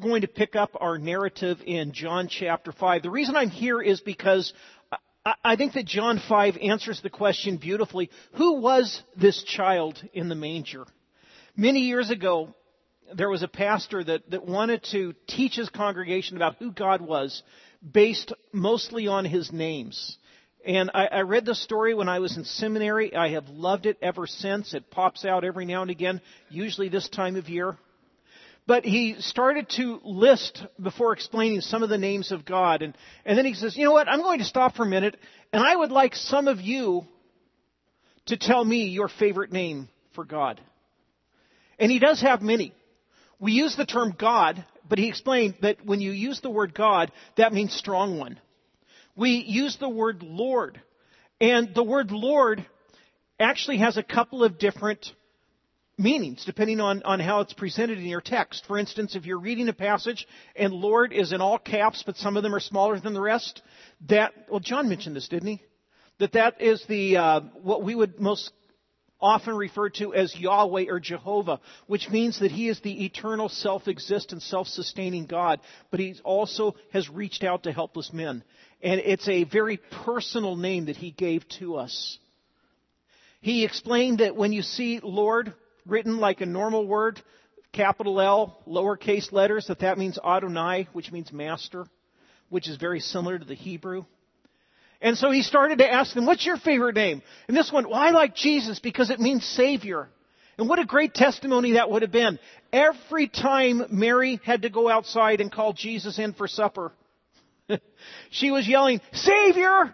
going to pick up our narrative in John chapter 5. The reason I'm here is because I think that John 5 answers the question beautifully. Who was this child in the manger? Many years ago, there was a pastor that wanted to teach his congregation about who God was based mostly on his names. And I read the story when I was in seminary. I have loved it ever since. It pops out every now and again, usually this time of year. But he started to list before explaining some of the names of God. And then he says, you know what, I'm going to stop for a minute, and I would like some of you to tell me your favorite name for God. And he does have many. We use the term God, but he explained that when you use the word God, that means strong one. We use the word Lord. And the word Lord actually has a couple of different meanings, depending on how it's presented in your text. For instance, if you're reading a passage and Lord is in all caps, but some of them are smaller than the rest, John mentioned this, didn't he? That is what we would most often refer to as Yahweh or Jehovah, which means that He is the eternal, self-existent, self-sustaining God, but He also has reached out to helpless men. And it's a very personal name that He gave to us. He explained that when you see Lord written like a normal word, capital L, lowercase letters, that means Adonai, which means master, which is very similar to the Hebrew. And so he started to ask them, what's your favorite name? And this one, I like Jesus because it means Savior. And what a great testimony that would have been. Every time Mary had to go outside and call Jesus in for supper, she was yelling, Savior!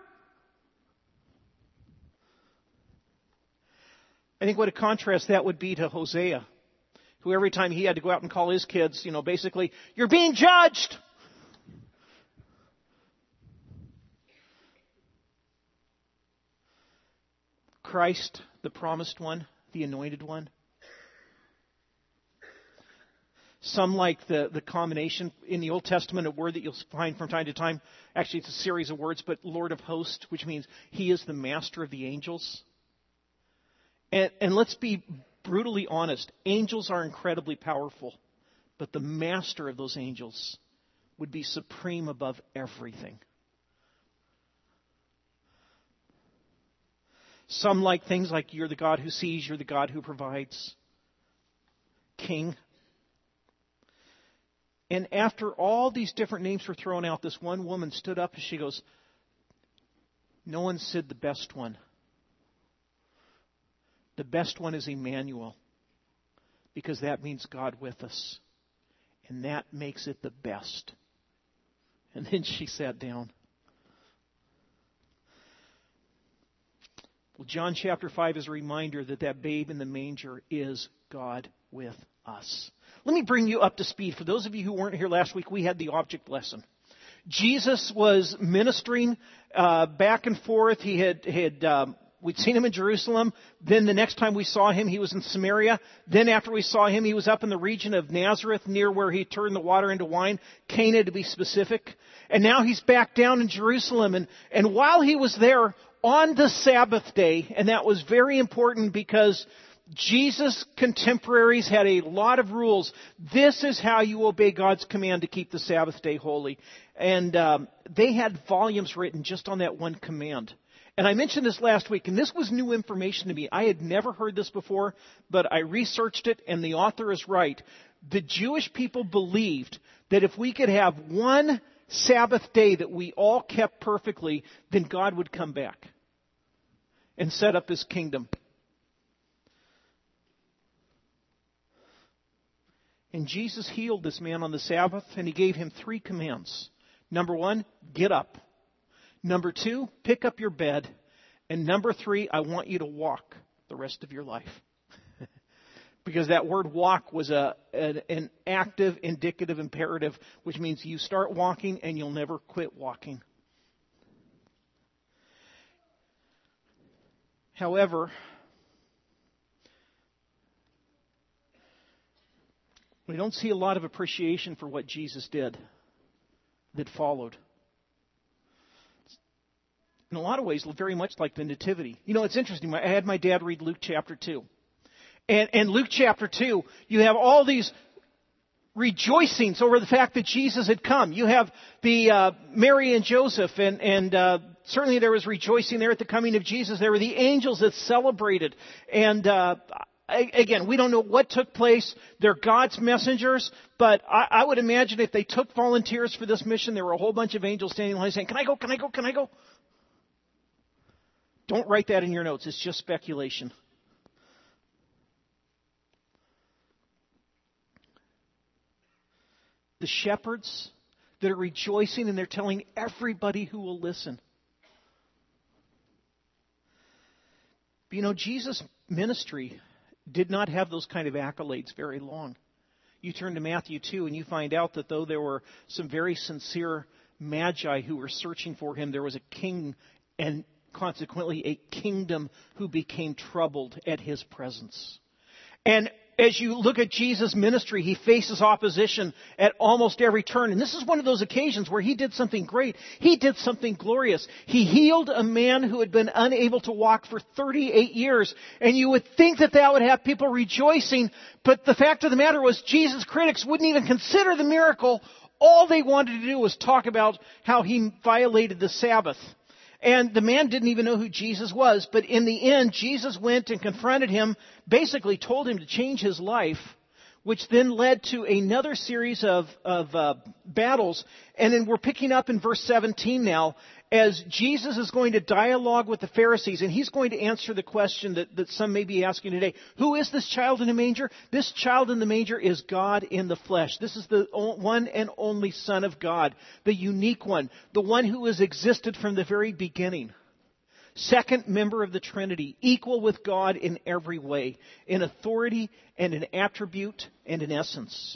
I think what a contrast that would be to Hosea, who every time he had to go out and call his kids, basically, you're being judged! Christ, the promised one, the anointed one. Some like the combination in the Old Testament, a word that you'll find from time to time. Actually, it's a series of words, but Lord of hosts, which means He is the master of the angels. And let's be brutally honest. Angels are incredibly powerful, but the master of those angels would be supreme above everything. Some like things like you're the God who sees, you're the God who provides. King. And after all these different names were thrown out, this one woman stood up and she goes, no one said the best one. The best one is Emmanuel, because that means God with us. And that makes it the best. And then she sat down. Well, John chapter 5 is a reminder that babe in the manger is God with us. Let me bring you up to speed. For those of you who weren't here last week, we had the object lesson. Jesus was ministering back and forth. We'd seen Him in Jerusalem. Then the next time we saw Him, He was in Samaria. Then after we saw Him, He was up in the region of Nazareth, near where He turned the water into wine, Cana to be specific. And now He's back down in Jerusalem. And while He was there on the Sabbath day, and that was very important because Jesus' contemporaries had a lot of rules. This is how you obey God's command to keep the Sabbath day holy. And they had volumes written just on that one command. And I mentioned this last week, and this was new information to me. I had never heard this before, but I researched it, and the author is right. The Jewish people believed that if we could have one Sabbath day that we all kept perfectly, then God would come back and set up His kingdom. And Jesus healed this man on the Sabbath, and He gave him 3 commands. Number 1, get up. Number 2, pick up your bed. And number 3, I want you to walk the rest of your life. Because that word walk was an active, indicative imperative, which means you start walking and you'll never quit walking. However, we don't see a lot of appreciation for what Jesus did that followed. In a lot of ways, very much like the Nativity. It's interesting. I had my dad read Luke chapter 2. And Luke chapter 2, you have all these rejoicings over the fact that Jesus had come. You have the Mary and Joseph, and certainly there was rejoicing there at the coming of Jesus. There were the angels that celebrated. And again, we don't know what took place. They're God's messengers, but I would imagine if they took volunteers for this mission, there were a whole bunch of angels standing in line saying, "Can I go? Can I go? Can I go?" Don't write that in your notes. It's just speculation. The shepherds that are rejoicing, and they're telling everybody who will listen. But you know, Jesus' ministry did not have those kind of accolades very long. You turn to Matthew 2 and you find out that though there were some very sincere magi who were searching for him, there was a king and consequently a kingdom who became troubled at his presence. And as you look at Jesus' ministry, he faces opposition at almost every turn. And this is one of those occasions where he did something great. He did something glorious. He healed a man who had been unable to walk for 38 years. And you would think that that would have people rejoicing. But the fact of the matter was, Jesus' critics wouldn't even consider the miracle. All they wanted to do was talk about how he violated the Sabbath. And the man didn't even know who Jesus was. But in the end, Jesus went and confronted him, basically told him to change his life, which then led to another series of battles. And then we're picking up in verse 17 now, as Jesus is going to dialogue with the Pharisees, and he's going to answer the question that some may be asking today. Who is this child in the manger? This child in the manger is God in the flesh. This is the one and only Son of God, the unique one, the one who has existed from the very beginning. Second member of the Trinity, equal with God in every way, in authority and in attribute and in essence.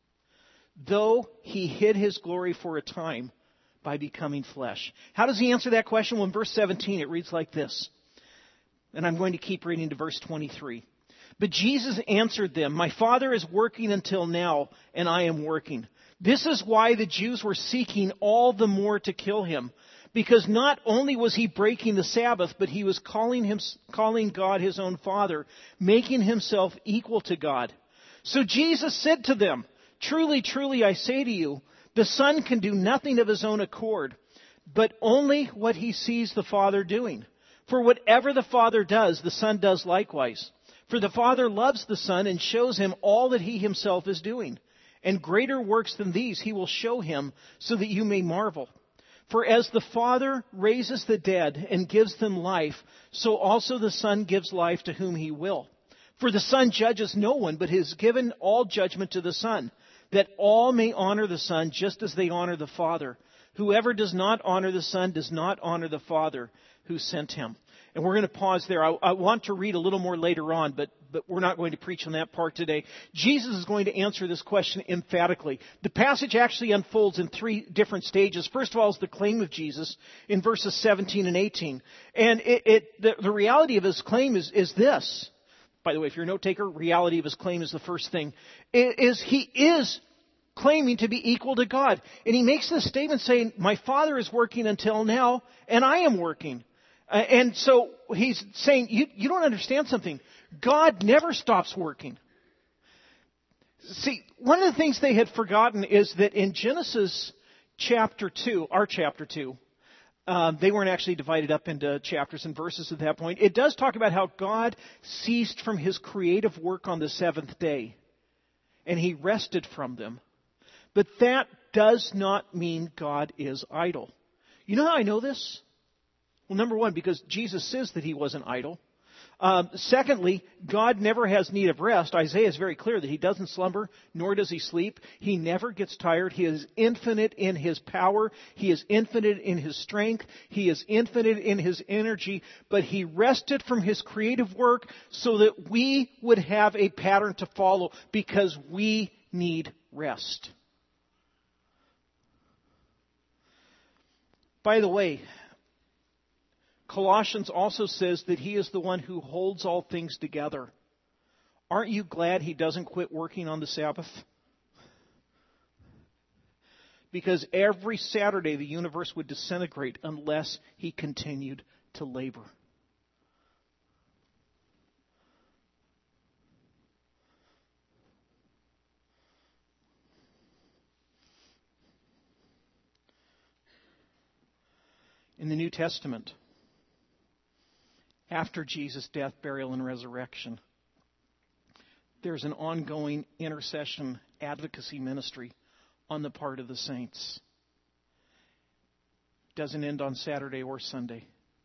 Though he hid his glory for a time by becoming flesh. How does he answer that question? Well, in verse 17 it reads like this. And I'm going to keep reading to verse 23. But Jesus answered them, "My Father is working until now, and I am working." This is why the Jews were seeking all the more to kill him. Because not only was he breaking the Sabbath, but he was calling God his own Father, making himself equal to God. So Jesus said to them, "Truly, truly, I say to you, the Son can do nothing of his own accord, but only what he sees the Father doing. For whatever the Father does, the Son does likewise. For the Father loves the Son and shows him all that he himself is doing. And greater works than these he will show him, so that you may marvel. For as the Father raises the dead and gives them life, so also the Son gives life to whom he will. For the Son judges no one, but has given all judgment to the Son, that all may honor the Son just as they honor the Father. Whoever does not honor the Son does not honor the Father who sent him." And we're going to pause there. I want to read a little more later on, but we're not going to preach on that part today. Jesus is going to answer this question emphatically. The passage actually unfolds in three different stages. First of all is the claim of Jesus in verses 17 and 18. And the reality of his claim is this. By the way, if you're a note taker, reality of his claim is the first thing. He is claiming to be equal to God. And he makes this statement saying, "My Father is working until now, and I am working." And so he's saying, you don't understand something. God never stops working. See, one of the things they had forgotten is that in Genesis chapter 2, our chapter 2, they weren't actually divided up into chapters and verses at that point. It does talk about how God ceased from his creative work on the seventh day, and he rested from them. But that does not mean God is idle. You know how I know this? Well, number one, because Jesus says that he wasn't idle. Secondly, God never has need of rest. Isaiah is very clear that he doesn't slumber, nor does he sleep. He never gets tired. He is infinite in his power. He is infinite in his strength. He is infinite in his energy. But he rested from his creative work so that we would have a pattern to follow, because we need rest. By the way, Colossians also says that he is the one who holds all things together. Aren't you glad he doesn't quit working on the Sabbath? Because every Saturday the universe would disintegrate unless he continued to labor. In the New Testament, after Jesus' death, burial, and resurrection, there's an ongoing intercession advocacy ministry on the part of the saints. Doesn't end on Saturday or Sunday,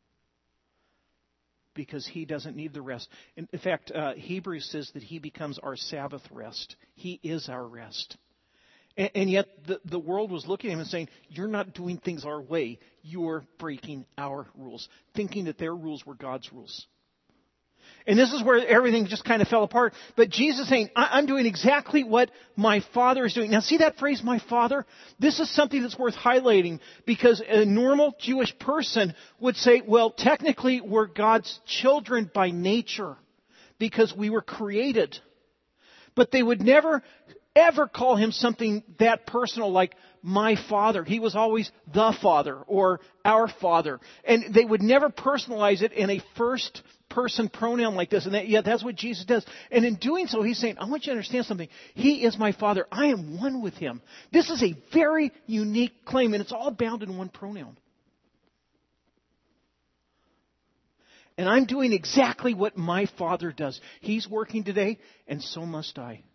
because he doesn't need the rest. In fact, Hebrews says that he becomes our Sabbath rest. He is our rest. And yet the world was looking at him and saying, you're not doing things our way. You're breaking our rules, thinking that their rules were God's rules. And this is where everything just kind of fell apart. But Jesus is saying, I'm doing exactly what my Father is doing. Now see that phrase, my Father? This is something that's worth highlighting, because a normal Jewish person would say, well, technically we're God's children by nature because we were created. But they would never ever call him something that personal like my Father. He was always the Father or our Father. And they would never personalize it in a first person pronoun like this. And that's what Jesus does. And in doing so, he's saying, I want you to understand something. He is my Father. I am one with him. This is a very unique claim, and it's all bound in one pronoun. And I'm doing exactly what my Father does. He's working today, and so must I.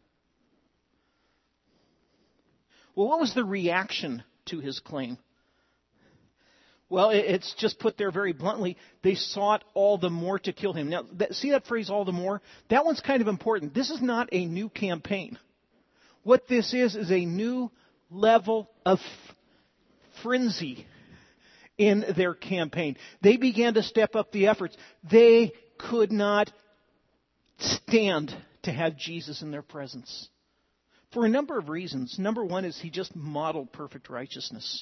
Well, what was the reaction to his claim? Well, it's just put there very bluntly. They sought all the more to kill him. Now, see that phrase, all the more? That one's kind of important. This is not a new campaign. What this is a new level of frenzy in their campaign. They began to step up the efforts. They could not stand to have Jesus in their presence, for a number of reasons. Number one is he just modeled perfect righteousness.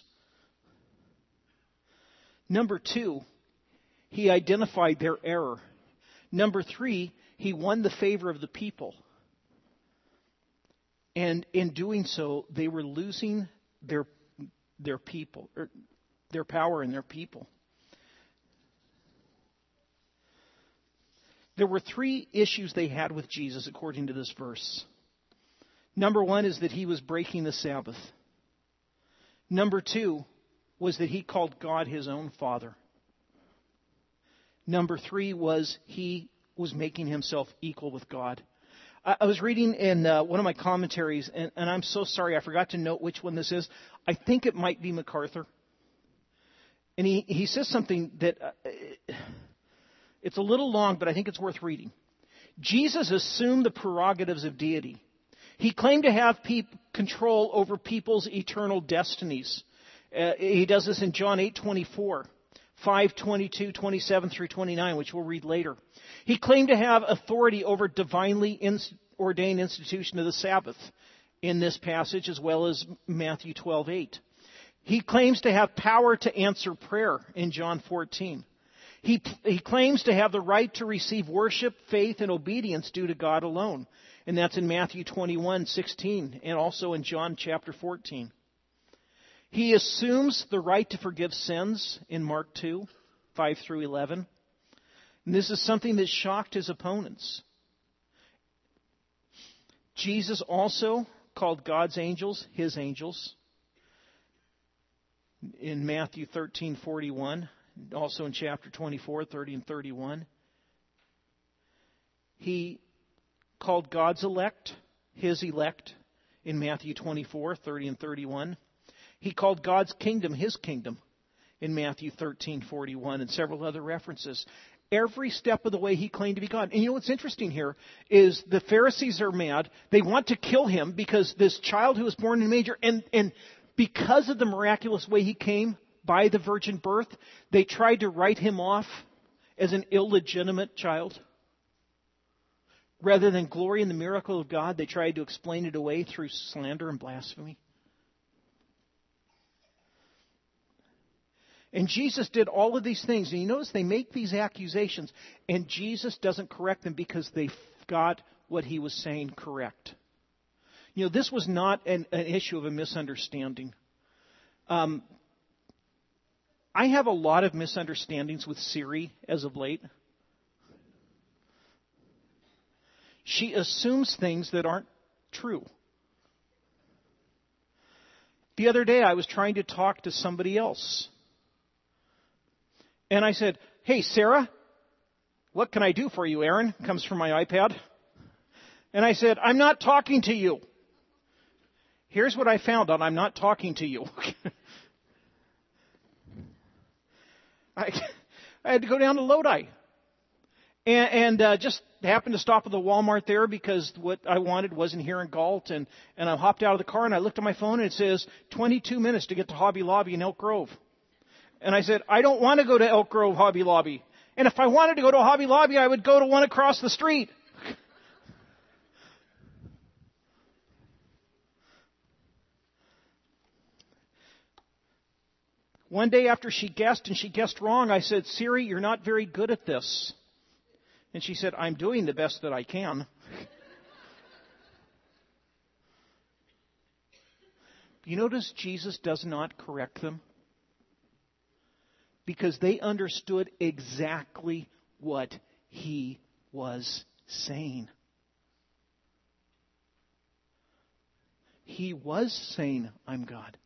Number two, he identified their error. Number three, he won the favor of the people. And in doing so, they were losing their people, or their power and their people. There were three issues they had with Jesus according to this verse. Number one is that he was breaking the Sabbath. Number two was that he called God his own Father. Number three was he was making himself equal with God. I was reading in one of my commentaries, and I'm so sorry, I forgot to note which one this is. I think it might be MacArthur. And he says something that it's a little long, but I think it's worth reading. Jesus assumed the prerogatives of deity. He claimed to have control over people's eternal destinies. He does this in John 8:24, 5:22, 27 through 29, which we'll read later. He claimed to have authority over divinely ordained institution of the Sabbath in this passage, as well as Matthew 12:8. He claims to have power to answer prayer in John 14. He claims to have the right to receive worship, faith, and obedience due to God alone. And that's in Matthew 21:16 and also in John chapter 14. He assumes the right to forgive sins in Mark 2:5 through 11. And this is something that shocked his opponents. Jesus also called God's angels his angels in Matthew 13:41, also in chapter 24, 30 and 31. He called God's elect his elect in Matthew 24, 30 and 31. He called God's kingdom his kingdom in Matthew 13:41 and several other references. Every step of the way he claimed to be God. And you know what's interesting here is the Pharisees are mad. They want to kill him because this child who was born in a manger, and because of the miraculous way he came by the virgin birth, they tried to write him off as an illegitimate child. Rather than glory in the miracle of God, they tried to explain it away through slander and blasphemy. And Jesus did all of these things. And you notice they make these accusations, and Jesus doesn't correct them because they got what he was saying correct. You know, this was not an issue of a misunderstanding. I have a lot of misunderstandings with Siri as of late. She assumes things that aren't true. The other day I was trying to talk to somebody else. And I said, "Hey, Sarah, what can I do for you, Aaron?" Comes from my iPad. And I said, "I'm not talking to you." Here's what I found out: I'm not talking to you. I had to go down to Lodi. And just happened to stop at the Walmart there because what I wanted wasn't here in Galt. And I hopped out of the car and I looked at my phone and it says 22 minutes to get to Hobby Lobby in Elk Grove. And I said, "I don't want to go to Elk Grove Hobby Lobby. And if I wanted to go to Hobby Lobby, I would go to one across the street." One day after she guessed, and she guessed wrong, I said, "Siri, you're not very good at this." And she said, "I'm doing the best that I can." You notice Jesus does not correct them? Because they understood exactly what he was saying. He was saying, "I'm God."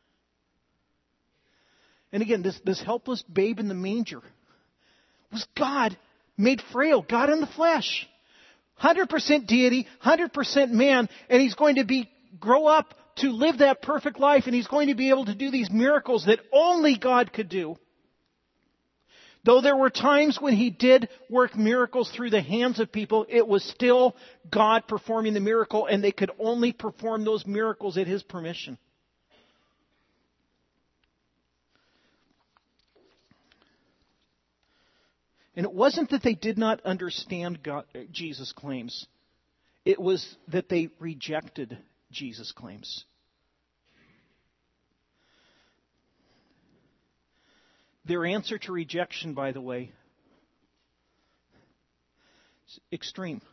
And again, this helpless babe in the manger was God made frail, God in the flesh. 100% deity, 100% man, and he's going to grow up to live that perfect life, and he's going to be able to do these miracles that only God could do. Though there were times when he did work miracles through the hands of people, it was still God performing the miracle, and they could only perform those miracles at his permission. And it wasn't that they did not understand Jesus' claims. It was that they rejected Jesus' claims. Their answer to rejection, by the way, is extreme.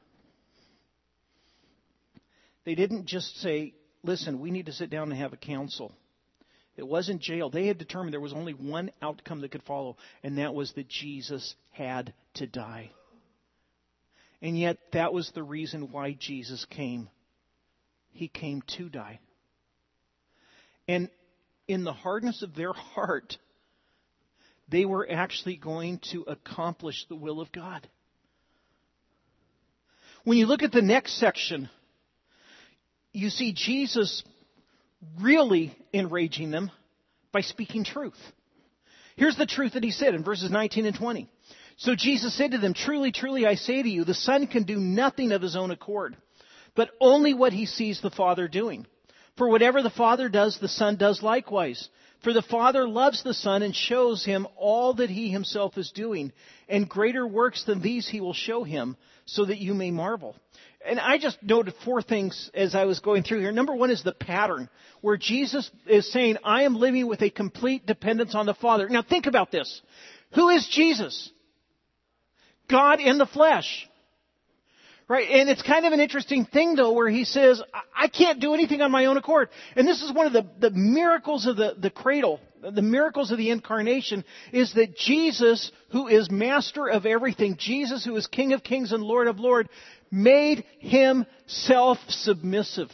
They didn't just say, "Listen, we need to sit down and have a council." It wasn't jail. They had determined there was only one outcome that could follow, and that was that Jesus had to die. And yet, that was the reason why Jesus came. He came to die. And in the hardness of their heart, they were actually going to accomplish the will of God. When you look at the next section, you see Jesus really enraging them by speaking truth. Here's the truth that he said in verses 19 and 20. "So Jesus said to them, 'Truly, truly, I say to you, the Son can do nothing of his own accord, but only what he sees the Father doing. For whatever the Father does, the Son does likewise. For the Father loves the Son and shows him all that he himself is doing. And greater works than these he will show him, so that you may marvel.'" And I just noted 4 things as I was going through here. Number 1 is the pattern, where Jesus is saying, "I am living with a complete dependence on the Father." Now think about this. Who is Jesus? God in the flesh. Right? And it's kind of an interesting thing, though, where he says, "I can't do anything on my own accord." And this is one of the miracles of the cradle, the miracles of the incarnation, is that Jesus, who is master of everything, Jesus, who is King of kings and Lord of lords, made himself submissive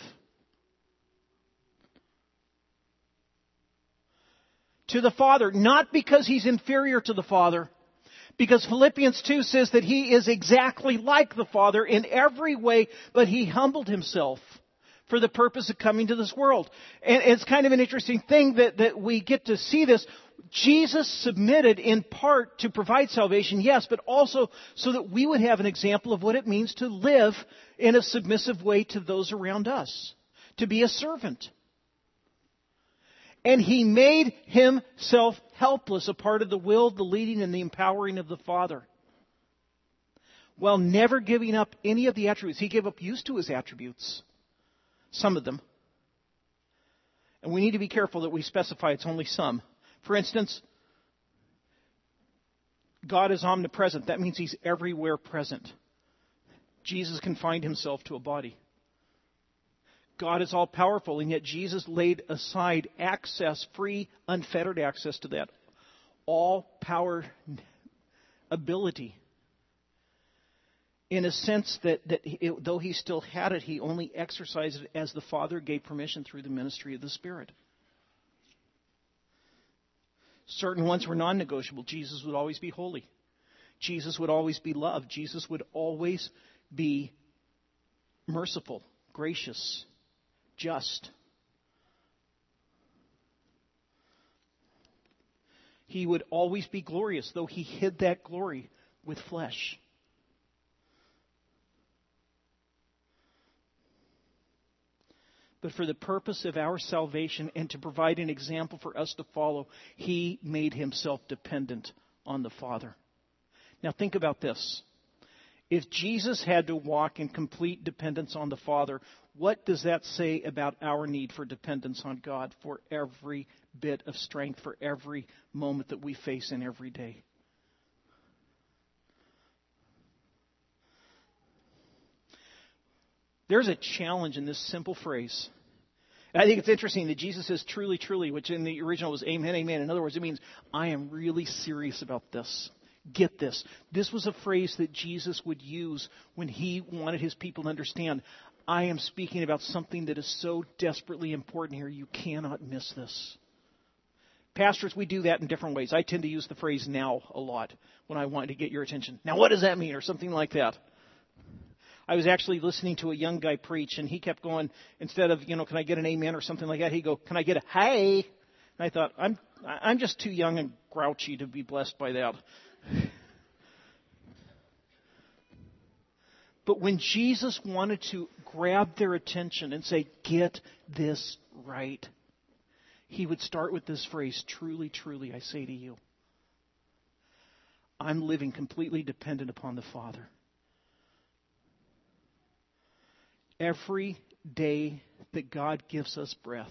to the Father, not because he's inferior to the Father, because Philippians 2 says that he is exactly like the Father in every way, but he humbled himself for the purpose of coming to this world. And it's kind of an interesting thing that we get to see this. Jesus submitted in part to provide salvation, yes, but also so that we would have an example of what it means to live in a submissive way to those around us, to be a servant. And he made himself helpless, a part of the will, the leading, and the empowering of the Father, while never giving up any of the attributes. He gave up use to his attributes, some of them. And we need to be careful that we specify it's only some. For instance, God is omnipresent. That means he's everywhere present. Jesus confined himself to a body. God is all-powerful, and yet Jesus laid aside access, free, unfettered access to that all-power ability. In a sense that though he still had it, he only exercised it as the Father gave permission through the ministry of the Spirit. Certain ones were non-negotiable. Jesus would always be holy. Jesus would always be loved. Jesus would always be merciful, gracious, just. He would always be glorious, though he hid that glory with flesh. But for the purpose of our salvation and to provide an example for us to follow, he made himself dependent on the Father. Now think about this. If Jesus had to walk in complete dependence on the Father, what does that say about our need for dependence on God for every bit of strength, for every moment that we face in every day? There's a challenge in this simple phrase. And I think it's interesting that Jesus says truly, truly, which in the original was amen, amen. In other words, it means I am really serious about this. Get this. This was a phrase that Jesus would use when he wanted his people to understand, I am speaking about something that is so desperately important here. You cannot miss this. Pastors, we do that in different ways. I tend to use the phrase now a lot when I want to get your attention. Now, what does that mean? Or something like that. I was actually listening to a young guy preach, and he kept going, instead of, can I get an amen or something like that, he'd go, can I get a hey? And I thought, I'm just too young and grouchy to be blessed by that. But when Jesus wanted to grab their attention and say, get this right, he would start with this phrase, truly, truly, I say to you, I'm living completely dependent upon the Father. Every day that God gives us breath,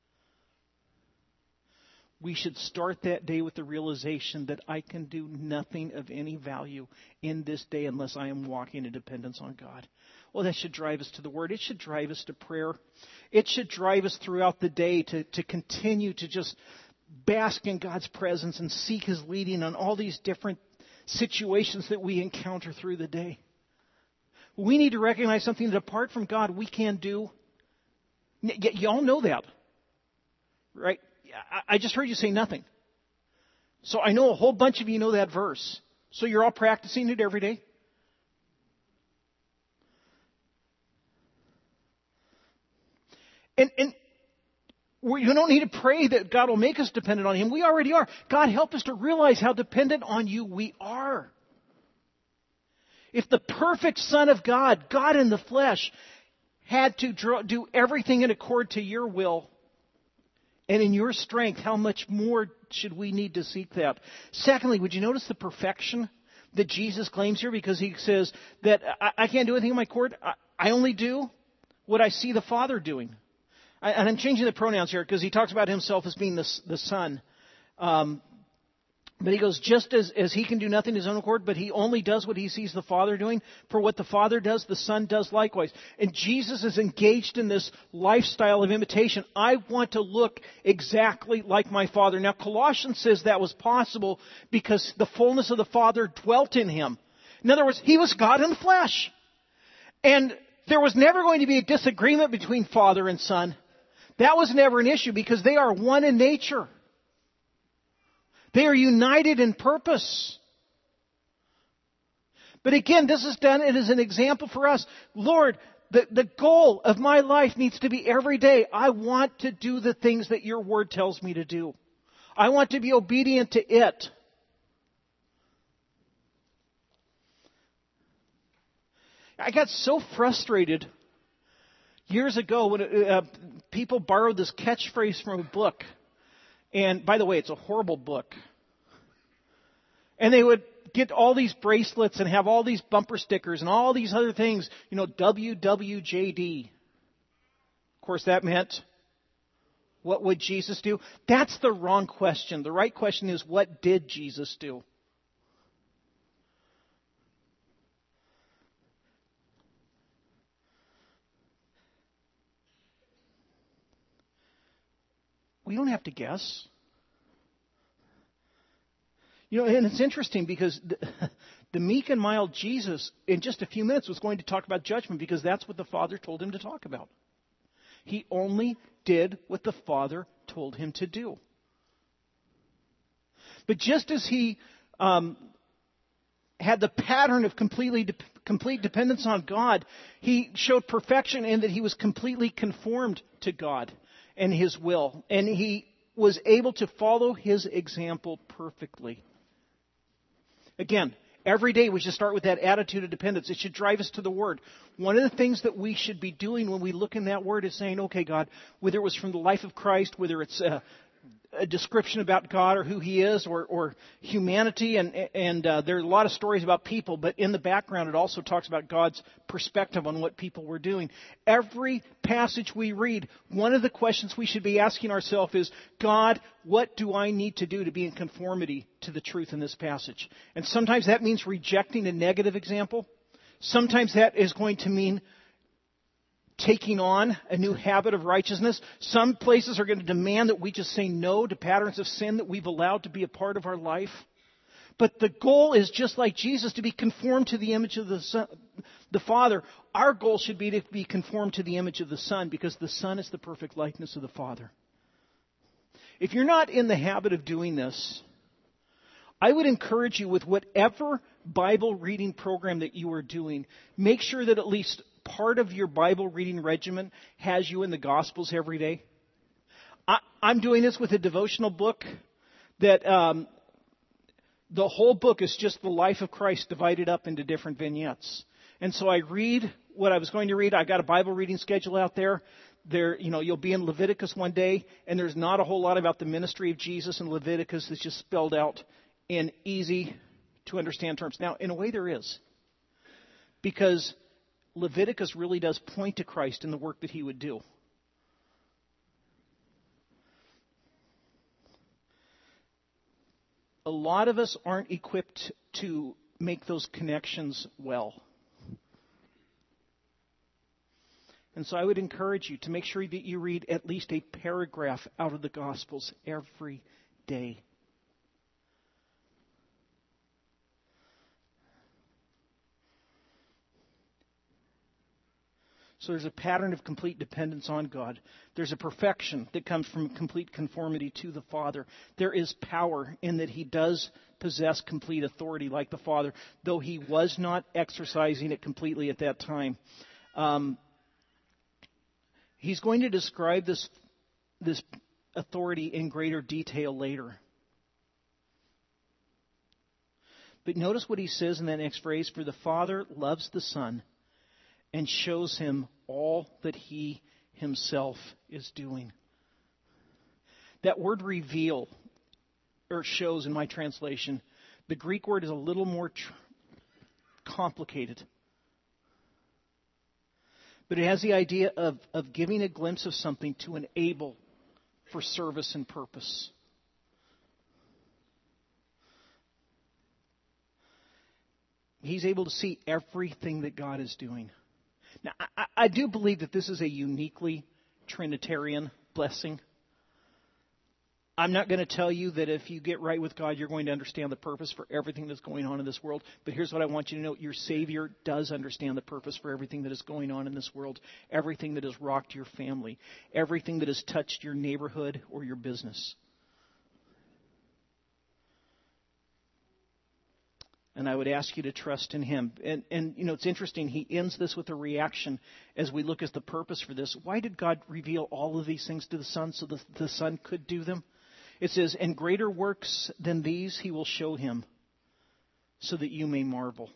we should start that day with the realization that I can do nothing of any value in this day unless I am walking in dependence on God. Well, that should drive us to the Word. It should drive us to prayer. It should drive us throughout the day to continue to just bask in God's presence and seek His leading on all these different situations that we encounter through the day. We need to recognize something that apart from God we can't do. Y'all know that, right? I just heard you say nothing. So I know a whole bunch of you know that verse. So you're all practicing it every day? And you don't need to pray that God will make us dependent on Him. We already are. God, help us to realize how dependent on You we are. If the perfect Son of God, God in the flesh, had to do everything in accord to Your will and in Your strength, how much more should we need to seek that? Secondly, would you notice the perfection that Jesus claims here? Because He says that I can't do anything in my court. I only do what I see the Father doing. And I'm changing the pronouns here because He talks about Himself as being the Son. But He goes, just as He can do nothing in His own accord, but He only does what He sees the Father doing. For what the Father does, the Son does likewise. And Jesus is engaged in this lifestyle of imitation. I want to look exactly like my Father. Now, Colossians says that was possible because the fullness of the Father dwelt in Him. In other words, He was God in the flesh. And there was never going to be a disagreement between Father and Son. That was never an issue because they are one in nature. They are united in purpose. But again, this is done as an example for us. Lord, the goal of my life needs to be every day, I want to do the things that Your Word tells me to do. I want to be obedient to it. I got so frustrated years ago when people borrowed this catchphrase from a book. And by the way, it's a horrible book. And they would get all these bracelets and have all these bumper stickers and all these other things, WWJD. Of course, that meant, what would Jesus do? That's the wrong question. The right question is, what did Jesus do? We don't have to guess. And it's interesting because the meek and mild Jesus, in just a few minutes, was going to talk about judgment because that's what the Father told Him to talk about. He only did what the Father told Him to do. But just as he had the pattern of complete dependence on God, he showed perfection in that he was completely conformed to God and his will. And he was able to follow his example perfectly. Again, every day we should start with that attitude of dependence. It should drive us to the Word. One of the things that we should be doing when we look in that Word is saying, okay, God, whether it was from the life of Christ, whether it's a description about God or who He is, or humanity, and there are a lot of stories about people, but in the background it also talks about God's perspective on what people were doing. Every passage we read, one of the questions we should be asking ourselves is, God, what do I need to do to be in conformity to the truth in this passage? And sometimes that means rejecting a negative example. Sometimes that is going to mean taking on a new habit of righteousness. Some places are going to demand that we just say no to patterns of sin that we've allowed to be a part of our life. But the goal is, just like Jesus, to be conformed to the image of the Father. Our goal should be to be conformed to the image of the Son, because the Son is the perfect likeness of the Father. If you're not in the habit of doing this, I would encourage you, with whatever Bible reading program that you are doing, make sure that at least part of your Bible reading regimen has you in the Gospels every day. I'm doing this with a devotional book that the whole book is just the life of Christ divided up into different vignettes. And so I read what I was going to read. I got a Bible reading schedule out there. You'll be in Leviticus one day, and there's not a whole lot about the ministry of Jesus in Leviticus. It's just spelled out in easy to understand terms. Now, in a way there is, because Leviticus really does point to Christ and the work that He would do. A lot of us aren't equipped to make those connections well. And so I would encourage you to make sure that you read at least a paragraph out of the Gospels every day. So there's a pattern of complete dependence on God. There's a perfection that comes from complete conformity to the Father. There is power in that He does possess complete authority like the Father, though He was not exercising it completely at that time. He's going to describe this authority in greater detail later. But notice what he says in that next phrase: for the Father loves the Son and shows Him all that He Himself is doing. That word reveal, or shows in my translation, the Greek word is a little more complicated. But it has the idea of giving a glimpse of something to enable for service and purpose. He's able to see everything that God is doing. Now, I do believe that this is a uniquely Trinitarian blessing. I'm not going to tell you that if you get right with God, you're going to understand the purpose for everything that's going on in this world. But here's what I want you to know. Your Savior does understand the purpose for everything that is going on in this world. Everything that has rocked your family. Everything that has touched your neighborhood or your business. And I would ask you to trust in Him. And it's interesting. He ends this with a reaction as we look at the purpose for this. Why did God reveal all of these things to the Son so that the Son could do them? It says, and greater works than these He will show Him, so that you may marvel.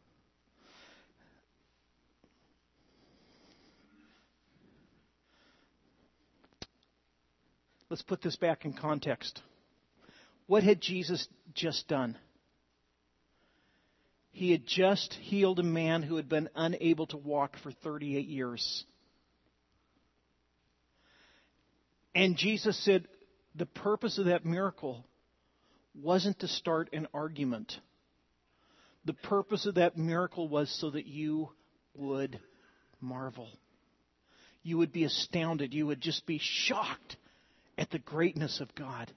Let's put this back in context. What had Jesus just done? He had just healed a man who had been unable to walk for 38 years. And Jesus said the purpose of that miracle wasn't to start an argument. The purpose of that miracle was so that you would marvel. You would be astounded. You would just be shocked at the greatness of God.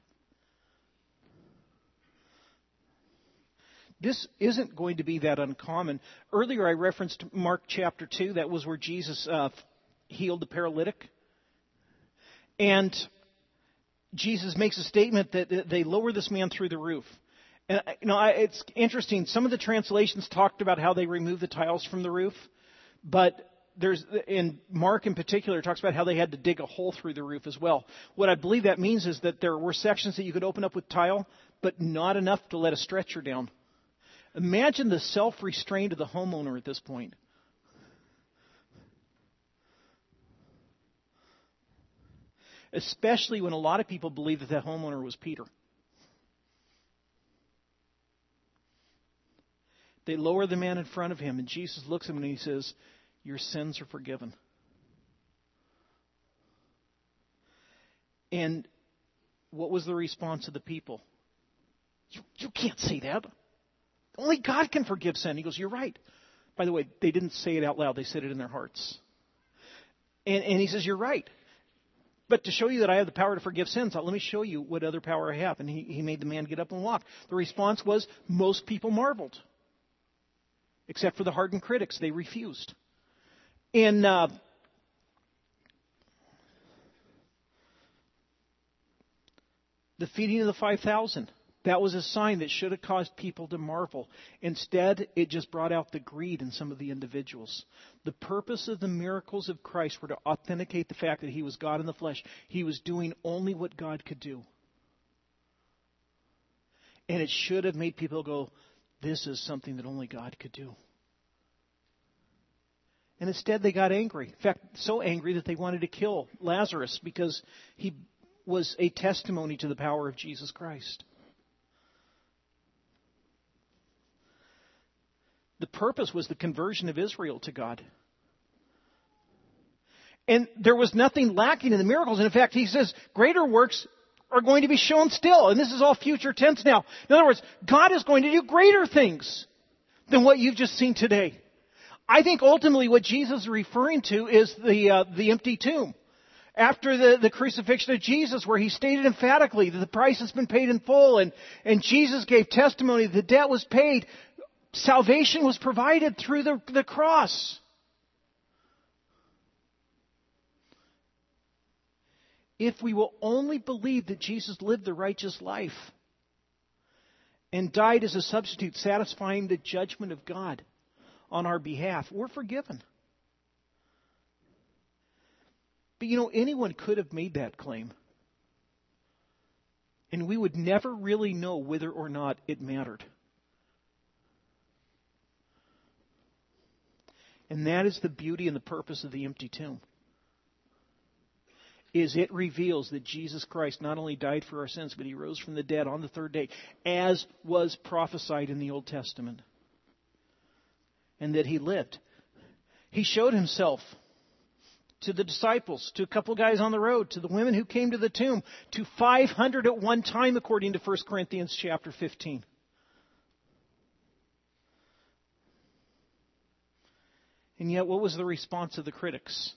This isn't going to be that uncommon. Earlier I referenced Mark chapter 2. That was where Jesus healed the paralytic. And Jesus makes a statement that they lower this man through the roof. And it's interesting. Some of the translations talked about how they removed the tiles from the roof, but in Mark in particular, talks about how they had to dig a hole through the roof as well. What I believe that means is that there were sections that you could open up with tile, but not enough to let a stretcher down. Imagine the self-restraint of the homeowner at this point. Especially when a lot of people believe that the homeowner was Peter. They lower the man in front of him, and Jesus looks at him and he says, "Your sins are forgiven." And what was the response of the people? You can't say that. Only God can forgive sin. He goes, "You're right." By the way, they didn't say it out loud. They said it in their hearts. And he says, "You're right. But to show you that I have the power to forgive sins, let me show you what other power I have." And he made the man get up and walk. The response was, most people marveled. Except for the hardened critics. They refused. In the feeding of the 5,000, that was a sign that should have caused people to marvel. Instead, it just brought out the greed in some of the individuals. The purpose of the miracles of Christ were to authenticate the fact that He was God in the flesh. He was doing only what God could do. And it should have made people go, this is something that only God could do. And instead they got angry. In fact, so angry that they wanted to kill Lazarus because he was a testimony to the power of Jesus Christ. The purpose was the conversion of Israel to God. And there was nothing lacking in the miracles. And in fact, he says, greater works are going to be shown still. And this is all future tense now. In other words, God is going to do greater things than what you've just seen today. I think ultimately what Jesus is referring to is the empty tomb. After the crucifixion of Jesus, where He stated emphatically that the price has been paid in full, and Jesus gave testimony that the debt was paid, salvation was provided through the cross. If we will only believe that Jesus lived the righteous life and died as a substitute, satisfying the judgment of God on our behalf, we're forgiven. But anyone could have made that claim. And we would never really know whether or not it mattered. And that is the beauty and the purpose of the empty tomb. Is it reveals that Jesus Christ not only died for our sins, but He rose from the dead on the third day, as was prophesied in the Old Testament. And that He lived. He showed Himself to the disciples, to a couple guys on the road, to the women who came to the tomb, to 500 at one time, according to 1 Corinthians chapter 15. And yet, what was the response of the critics?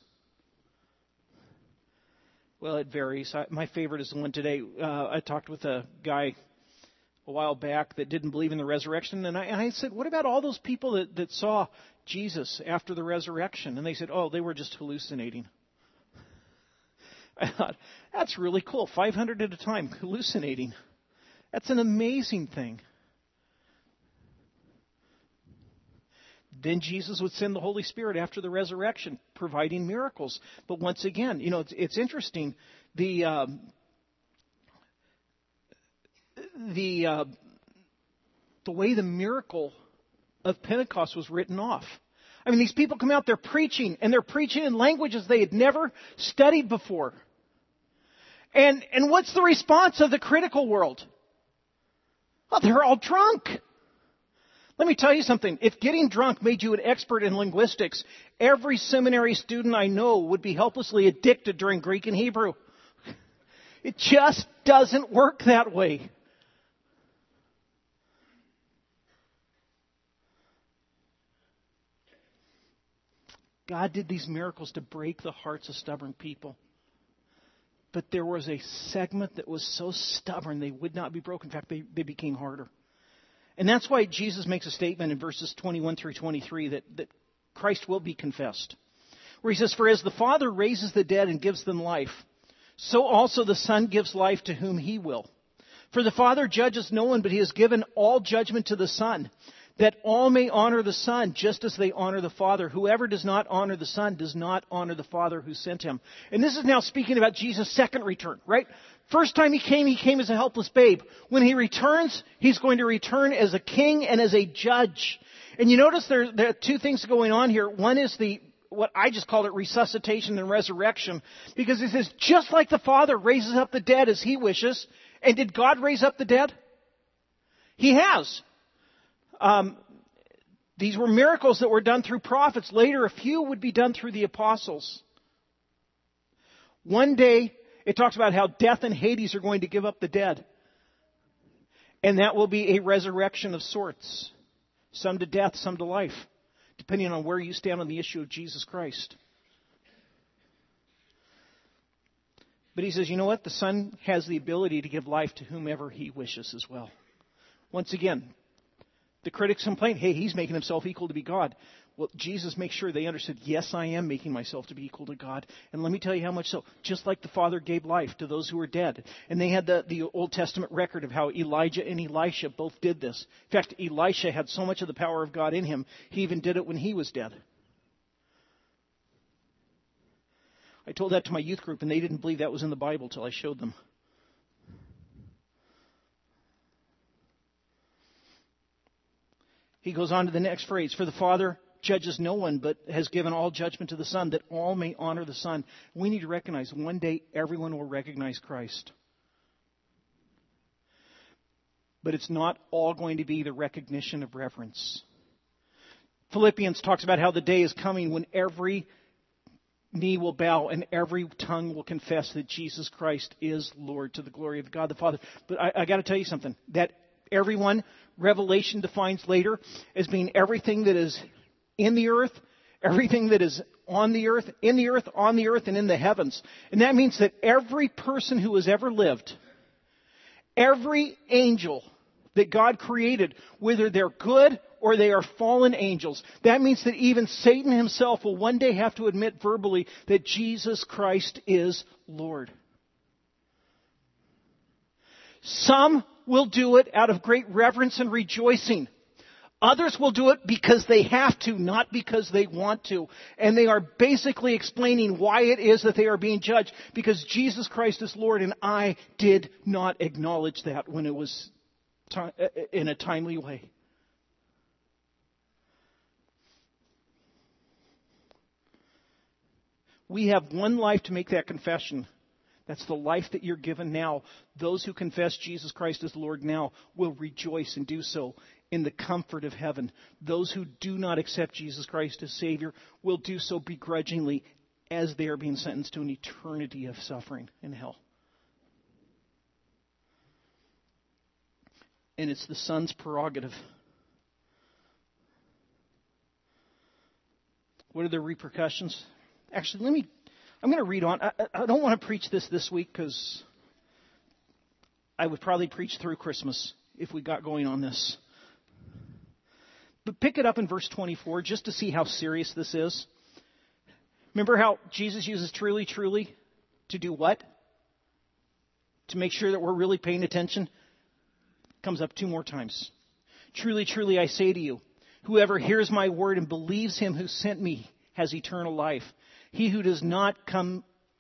Well, it varies. My favorite is the one today. I talked with a guy a while back that didn't believe in the resurrection. And I said, what about all those people that saw Jesus after the resurrection? And they said, oh, they were just hallucinating. I thought, that's really cool. 500 at a time, hallucinating. That's an amazing thing. Then Jesus would send the Holy Spirit after the resurrection, providing miracles. But once again, it's interesting. The way the miracle of Pentecost was written off. I mean, these people come out, they're preaching, and they're preaching in languages they had never studied before. And what's the response of the critical world? Oh, they're all drunk. Let me tell you something. If getting drunk made you an expert in linguistics, every seminary student I know would be helplessly addicted during Greek and Hebrew. It just doesn't work that way. God did these miracles to break the hearts of stubborn people. But there was a segment that was so stubborn they would not be broken. In fact, they became harder. And that's why Jesus makes a statement in verses 21 through 23 that Christ will be confessed. Where He says, for as the Father raises the dead and gives them life, so also the Son gives life to whom he will. For the Father judges no one, but he has given all judgment to the Son, that all may honor the Son, just as they honor the Father. Whoever does not honor the Son does not honor the Father who sent him. And this is now speaking about Jesus' second return, right? First time he came as a helpless babe. When he returns, he's going to return as a king and as a judge. And you notice there are two things going on here. One is what I just called it resuscitation and resurrection. Because it says, just like the Father raises up the dead as he wishes. And did God raise up the dead? He has. These were miracles that were done through prophets. Later, a few would be done through the apostles. One day, it talks about how death and Hades are going to give up the dead. And that will be a resurrection of sorts. Some to death, some to life. Depending on where you stand on the issue of Jesus Christ. But he says, you know what? The Son has the ability to give life to whomever he wishes as well. Once again, the critics complain, hey, he's making himself equal to be God. Well, Jesus makes sure they understood, yes, I am making myself to be equal to God. And let me tell you how much so. Just like the Father gave life to those who were dead. And they had the Old Testament record of how Elijah and Elisha both did this. In fact, Elisha had so much of the power of God in him, he even did it when he was dead. I told that to my youth group, and they didn't believe that was in the Bible till I showed them. He goes on to the next phrase. For the Father judges no one, but has given all judgment to the Son, that all may honor the Son. We need to recognize one day everyone will recognize Christ. But it's not all going to be the recognition of reverence. Philippians talks about how the day is coming when every knee will bow and every tongue will confess that Jesus Christ is Lord, to the glory of God the Father. But I got to tell you something. That everyone, Revelation defines later as being everything that is in the earth, everything that is on the earth, in the earth, on the earth, and in the heavens. And that means that every person who has ever lived, every angel that God created, whether they're good or they are fallen angels, that means that even Satan himself will one day have to admit verbally that Jesus Christ is Lord. Some will do it out of great reverence and rejoicing. Others will do it because they have to, not because they want to. And they are basically explaining why it is that they are being judged. Because Jesus Christ is Lord, and I did not acknowledge that when it was in a timely way. We have one life to make that confession. That's the life that you're given now. Those who confess Jesus Christ as Lord now will rejoice and do so in the comfort of heaven. Those who do not accept Jesus Christ as Savior will do so begrudgingly as they are being sentenced to an eternity of suffering in hell. And it's the Son's prerogative. What are the repercussions? Actually, I'm going to read on. I don't want to preach this week because I would probably preach through Christmas if we got going on this. But pick it up in verse 24 just to see how serious this is. Remember how Jesus uses truly, truly to do what? To make sure that we're really paying attention. Comes up 2 more times. Truly, truly, I say to you, whoever hears my word and believes him who sent me has eternal life. He who does not come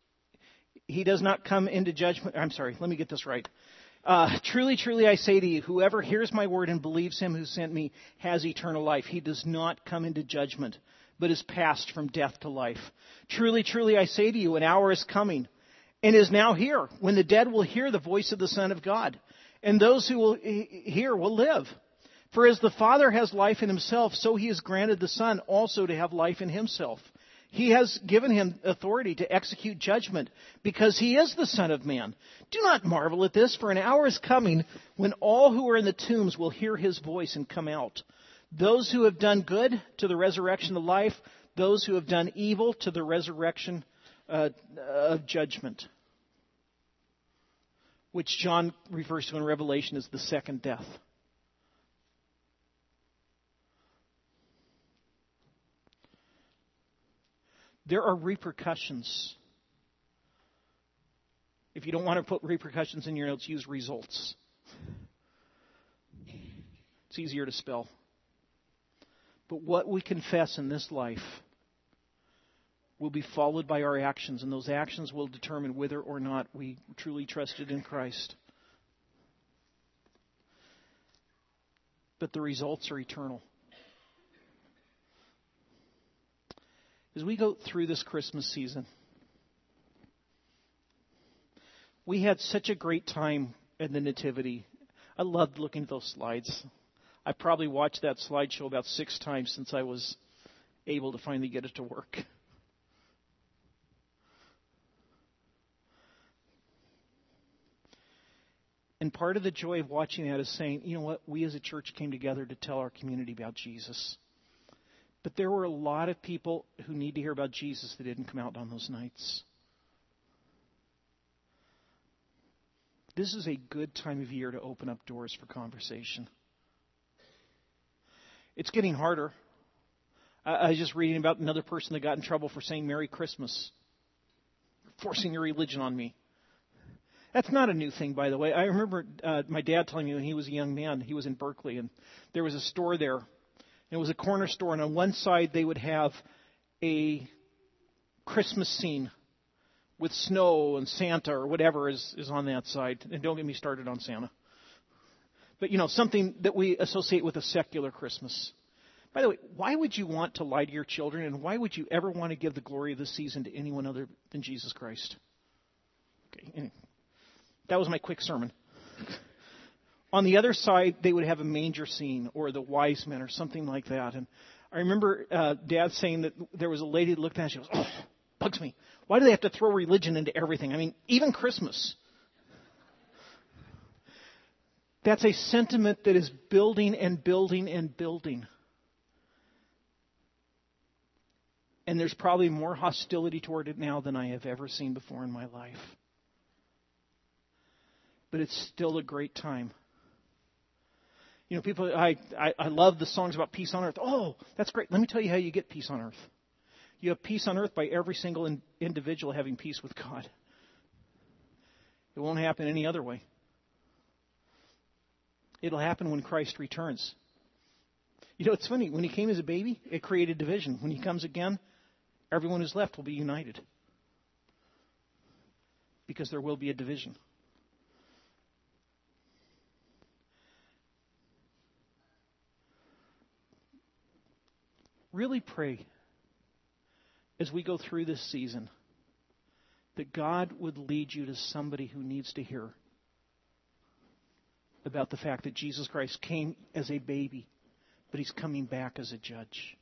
into judgment. I'm sorry, let me get this right. Truly, truly, I say to you, whoever hears my word and believes him who sent me has eternal life. He does not come into judgment, but is passed from death to life. Truly, truly, I say to you, an hour is coming and is now here when the dead will hear the voice of the Son of God, and those who will hear will live. For as the Father has life in himself, so he has granted the Son also to have life in himself. He has given him authority to execute judgment because he is the Son of Man. Do not marvel at this, for an hour is coming when all who are in the tombs will hear his voice and come out. Those who have done good to the resurrection of life, those who have done evil to the resurrection of judgment, which John refers to in Revelation as the second death. There are repercussions If you don't want to put repercussions in your notes, use results. It's easier to spell. But what we confess in this life will be followed by our actions, and those actions will determine whether or not we truly trusted in Christ. But the results are eternal. As we go through this Christmas season, we had such a great time at the Nativity. I loved looking at those slides. I probably watched that slideshow about 6 times since I was able to finally get it to work. And part of the joy of watching that is saying, you know what, we as a church came together to tell our community about Jesus. But there were a lot of people who need to hear about Jesus that didn't come out on those nights. This is a good time of year to open up doors for conversation. It's getting harder. I was just reading about another person that got in trouble for saying Merry Christmas, forcing your religion on me. That's not a new thing, by the way. I remember my dad telling me when he was a young man, he was in Berkeley, and there was a store there. It was a corner store, and on one side they would have a Christmas scene with snow and Santa or whatever is on that side. And don't get me started on Santa. But, something that we associate with a secular Christmas. By the way, why would you want to lie to your children, and why would you ever want to give the glory of the season to anyone other than Jesus Christ? Okay, anyway. That was my quick sermon. On the other side, they would have a manger scene or the wise men or something like that. And I remember Dad saying that there was a lady that looked at it and she goes, bugs me. Why do they have to throw religion into everything? I mean, even Christmas. That's a sentiment that is building and building and building. And there's probably more hostility toward it now than I have ever seen before in my life. But it's still a great time. People, I love the songs about peace on earth. Oh, that's great. Let me tell you how you get peace on earth. You have peace on earth by every single individual having peace with God. It won't happen any other way. It'll happen when Christ returns. It's funny. When he came as a baby, it created division. When he comes again, everyone who's left will be united. Because there will be a division. Really pray as we go through this season that God would lead you to somebody who needs to hear about the fact that Jesus Christ came as a baby, but he's coming back as a judge.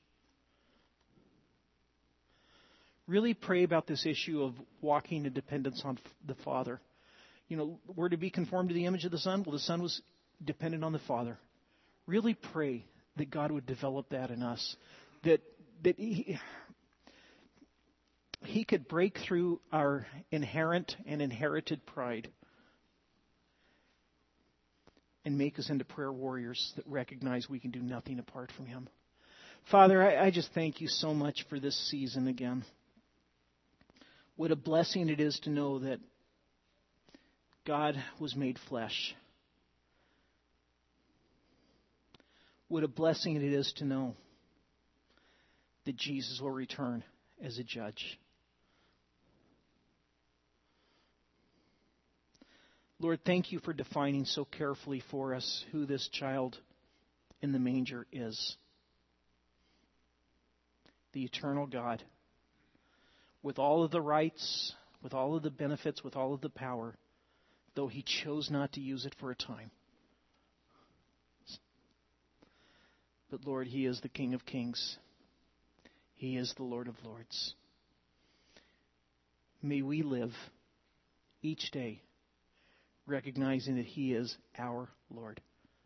Really pray about this issue of walking in dependence on the Father. We're to be conformed to the image of the Son. Well, the Son was dependent on the Father. Really pray that God would develop that in us. That he could break through our inherent and inherited pride and make us into prayer warriors that recognize we can do nothing apart from him. Father, I just thank you so much for this season again. What a blessing it is to know that God was made flesh. What a blessing it is to know that Jesus will return as a judge. Lord, thank you for defining so carefully for us who this child in the manger is. The eternal God, with all of the rights, with all of the benefits, with all of the power, though he chose not to use it for a time. But Lord, he is the King of Kings. He is the Lord of Lords. May we live each day recognizing that he is our Lord.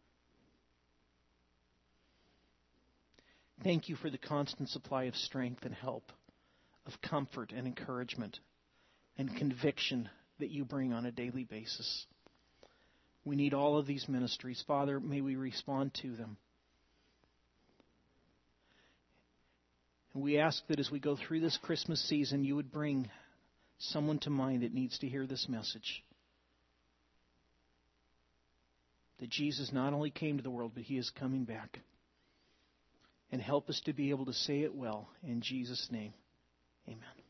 Thank you for the constant supply of strength and help, of comfort and encouragement and conviction that you bring on a daily basis. We need all of these ministries. Father, may we respond to them. And we ask that as we go through this Christmas season, you would bring someone to mind that needs to hear this message. That Jesus not only came to the world, but He is coming back. And help us to be able to say it well. In Jesus' name, amen.